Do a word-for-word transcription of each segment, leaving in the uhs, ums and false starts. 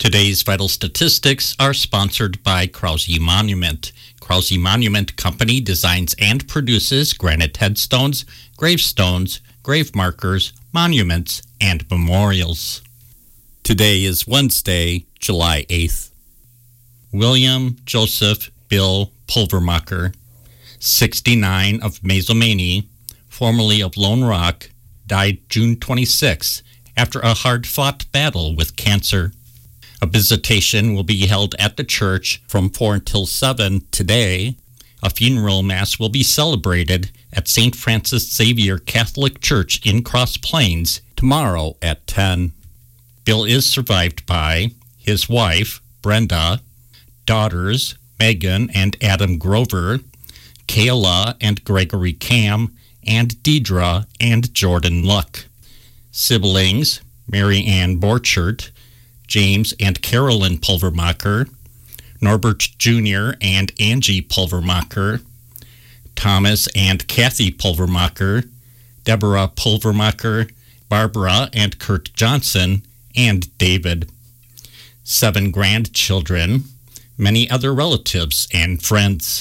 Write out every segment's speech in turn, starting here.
Today's vital statistics are sponsored by Krause Monument. Krause Monument Company designs and produces granite headstones, gravestones, grave markers, monuments, and memorials. Today is Wednesday, July eighth. William Joseph Bill Pulvermacher, sixty-nine, of Mazomanie, formerly of Lone Rock, died June twenty-sixth after a hard-fought battle with cancer. A visitation will be held at the church from four until seven today. A funeral mass will be celebrated at Saint Francis Xavier Catholic Church in Cross Plains tomorrow at ten. Bill is survived by his wife, Brenda, daughters, Megan and Adam Grover, Kayla and Gregory Cam, and Deidre and Jordan Luck. Siblings, Mary Ann Borchert, James and Carolyn Pulvermacher, Norbert Junior and Angie Pulvermacher, Thomas and Kathy Pulvermacher, Deborah Pulvermacher, Barbara and Kurt Johnson, and David. Seven grandchildren, many other relatives and friends.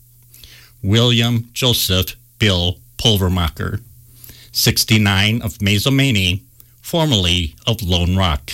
William Joseph Bill Pulvermacher, sixty-nine, of Mazomanie, formerly of Lone Rock.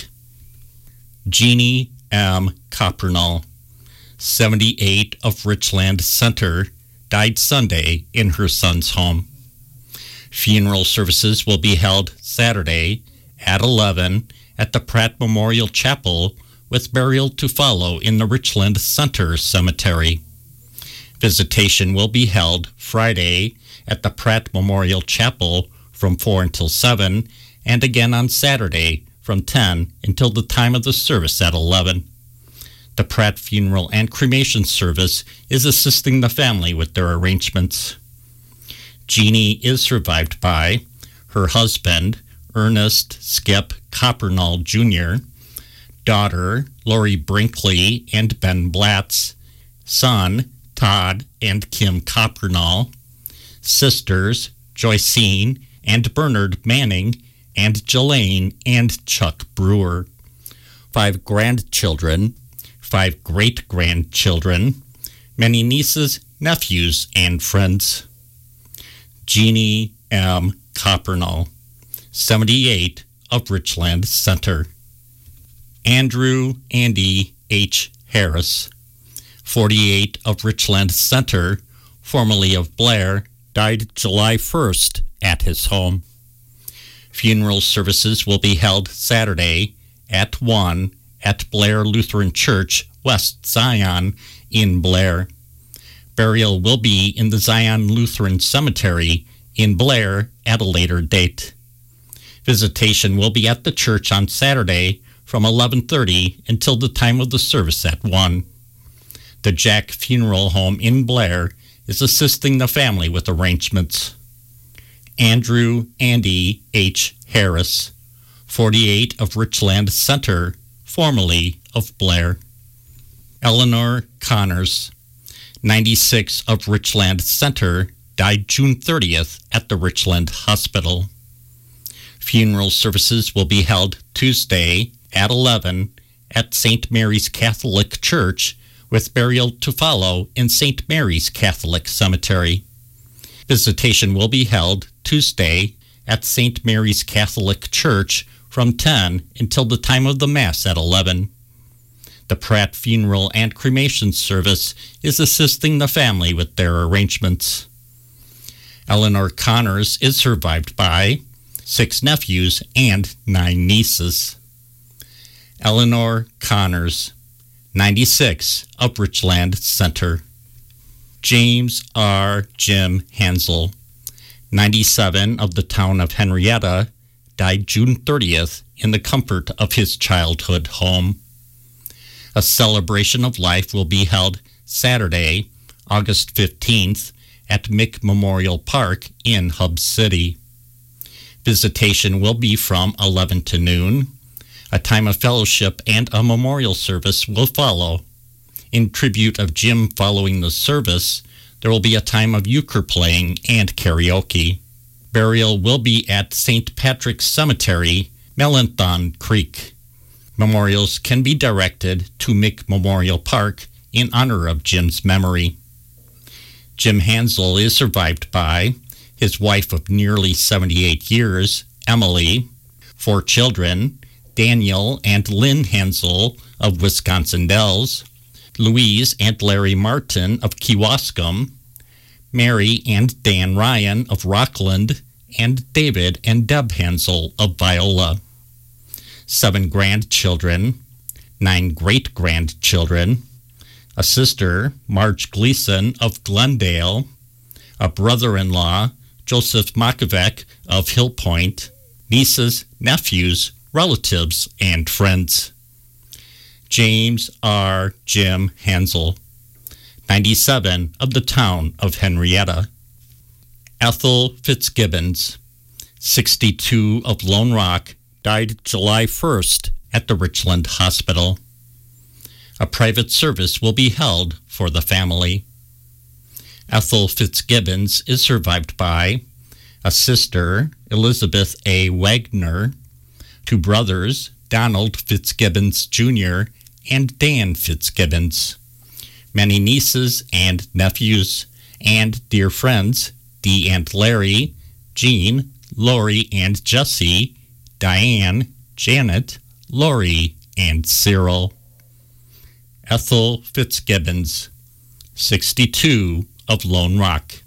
Jeannie M. Coppernall, seventy-eight, of Richland Center, died Sunday in her son's home. Funeral services will be held Saturday at eleven at the Pratt Memorial Chapel, with burial to follow in the Richland Center Cemetery. Visitation will be held Friday at the Pratt Memorial Chapel from four until seven, and again on Saturday from ten until the time of the service at eleven. The Pratt Funeral and Cremation Service is assisting the family with their arrangements. Jeannie is survived by her husband, Ernest Skip Coppernall Junior, daughter, Lori Brinkley and Ben Blatz, son, Todd and Kim Coppernall, sisters, Joycine and Bernard Manning, and Jelaine and Chuck Brewer. Five grandchildren, five great-grandchildren, many nieces, nephews, and friends. Jeannie M. Coppernall, seventy-eight, of Richland Center. Andrew Andy H. Harris, forty-eight, of Richland Center, formerly of Blair, died July first at his home. Funeral services will be held Saturday at one at Blair Lutheran Church, West Zion, in Blair. Burial will be in the Zion Lutheran Cemetery in Blair at a later date. Visitation will be at the church on Saturday from eleven thirty until the time of the service at one. The Jack Funeral Home in Blair is assisting the family with arrangements. Andrew Andy H. Harris, forty-eight, of Richland Center, formerly of Blair. Eleanor Connors, ninety-six, of Richland Center, died June thirtieth at the Richland Hospital. Funeral services will be held Tuesday at eleven at Saint Mary's Catholic Church, with burial to follow in Saint Mary's Catholic Cemetery. Visitation will be held Tuesday at Saint Mary's Catholic Church from ten until the time of the Mass at eleven. The Pratt Funeral and Cremation Service is assisting the family with their arrangements. Eleanor Connors is survived by six nephews and nine nieces. Eleanor Connors, ninety-six, of Richland Center. James R. Jim Hansel, ninety-seven, of the town of Henrietta, died June thirtieth in the comfort of his childhood home. A celebration of life will be held Saturday, August fifteenth, at Mick Memorial Park in Hub City. Visitation will be from eleven to noon. A time of fellowship and a memorial service will follow. In tribute of Jim following the service, there will be a time of euchre playing and karaoke. Burial will be at Saint Patrick's Cemetery, Melanthon Creek. Memorials can be directed to Mick Memorial Park in honor of Jim's memory. Jim Hansel is survived by his wife of nearly seventy-eight years, Emily, four children, Daniel and Lynn Hansel of Wisconsin Dells, Louise and Larry Martin of Kewaskum, Mary and Dan Ryan of Rockland, and David and Deb Hansel of Viola. Seven grandchildren, nine great-grandchildren, a sister, Marge Gleason of Glendale, a brother-in-law, Joseph Makovec of Hill Point, nieces, nephews, relatives, and friends. James R. Jim Hansel, ninety-seven, of the town of Henrietta. Ethel Fitzgibbons, sixty-two, of Lone Rock, died July first at the Richland Hospital. A private service will be held for the family. Ethel Fitzgibbons is survived by a sister, Elizabeth A. Wagner, two brothers, Donald Fitzgibbons Junior and Dan Fitzgibbons, many nieces and nephews, and dear friends, Dee and Larry, Jean, Lori and Jessie, Diane, Janet, Lori, and Cyril. Ethel Fitzgibbons, sixty-two, of Lone Rock.